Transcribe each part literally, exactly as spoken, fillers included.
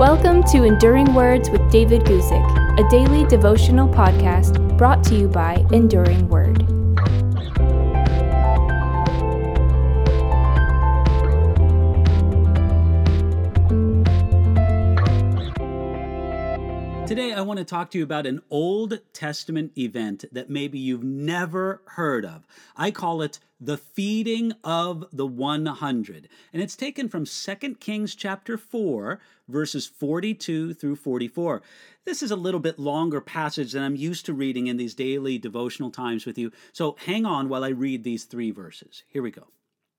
Welcome to Enduring Words with David Guzik, a daily devotional podcast brought to you by Enduring Word. Today, I want to talk to you about an Old Testament event that maybe you've never heard of. I call it the feeding of the one hundred. And it's taken from Second Kings chapter four, verses forty-two through forty-four. This is a little bit longer passage than I'm used to reading in these daily devotional times with you. So hang on while I read these three verses. Here we go.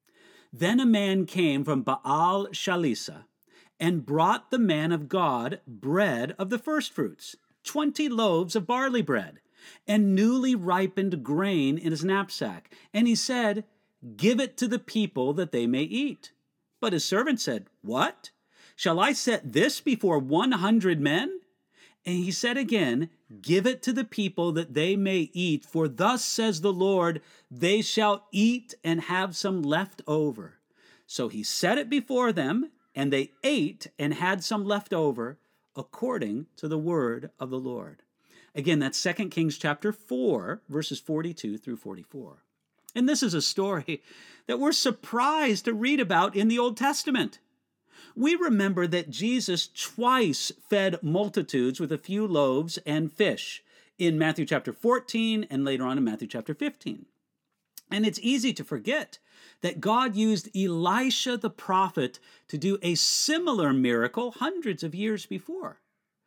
Then a man came from Baal Shalisa and brought the man of God bread of the firstfruits, twenty loaves of barley bread, and newly ripened grain in his knapsack. And he said, "Give it to the people that they may eat." But his servant said, "What? Shall I set this before one hundred men?" And he said again, "Give it to the people that they may eat, for thus says the Lord, they shall eat and have some left over." So he set it before them, and they ate and had some left over, according to the word of the Lord. Again, that's Second Kings chapter four, verses forty-two through forty-four. And this is a story that we're surprised to read about in the Old Testament. We remember that Jesus twice fed multitudes with a few loaves and fish in Matthew chapter fourteen and later on in Matthew chapter fifteen. And it's easy to forget that God used Elisha the prophet to do a similar miracle hundreds of years before.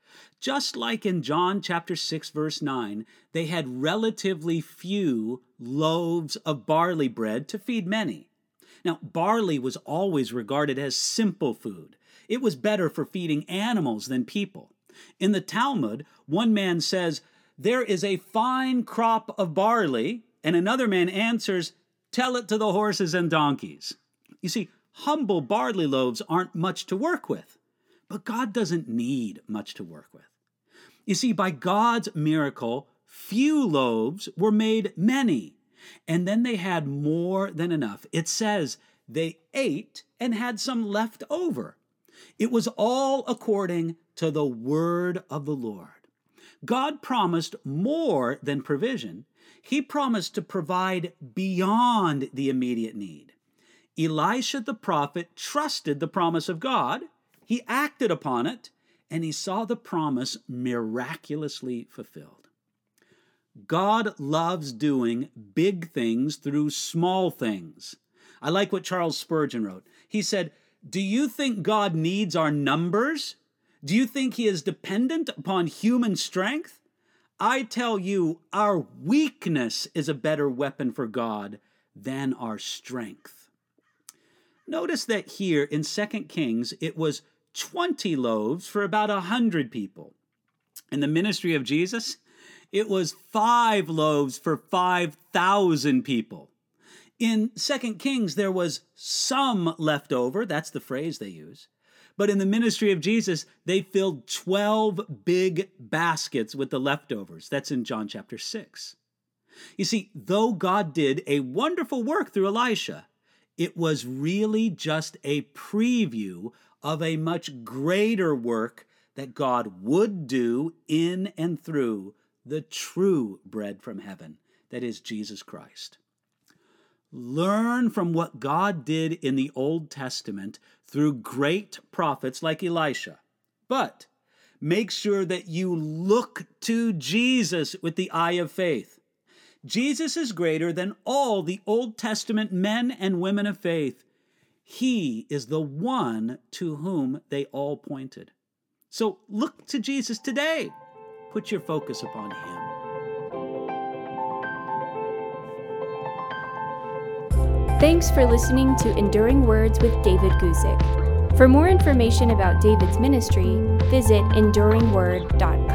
Just like in John chapter six, verse nine, they had relatively few loaves of barley bread to feed many. Now, barley was always regarded as simple food. It was better for feeding animals than people. In the Talmud, one man says, "There is a fine crop of barley," and another man answers, "Tell it to the horses and donkeys." You see, humble barley loaves aren't much to work with, but God doesn't need much to work with. You see, by God's miracle, few loaves were made many, and then they had more than enough. It says they ate and had some left over. It was all according to the word of the Lord. God promised more than provision. He promised to provide beyond the immediate need. Elisha the prophet trusted the promise of God. He acted upon it, and he saw the promise miraculously fulfilled. God loves doing big things through small things. I like what Charles Spurgeon wrote. He said, "Do you think God needs our numbers? Do you think he is dependent upon human strength? I tell you, our weakness is a better weapon for God than our strength." Notice that here in Second Kings, it was twenty loaves for about one hundred people. In the ministry of Jesus, it was five loaves for five thousand people. In Second Kings, there was some left over. That's the phrase they use. But in the ministry of Jesus, they filled twelve big baskets with the leftovers. That's in John chapter six. You see, though God did a wonderful work through Elisha, it was really just a preview of a much greater work that God would do in and through the true bread from heaven, that is Jesus Christ. Learn from what God did in the Old Testament through great prophets like Elisha. But make sure that you look to Jesus with the eye of faith. Jesus is greater than all the Old Testament men and women of faith. He is the one to whom they all pointed. So look to Jesus today. Put your focus upon him. Thanks for listening to Enduring Words with David Guzik. For more information about David's ministry, visit enduring word dot org.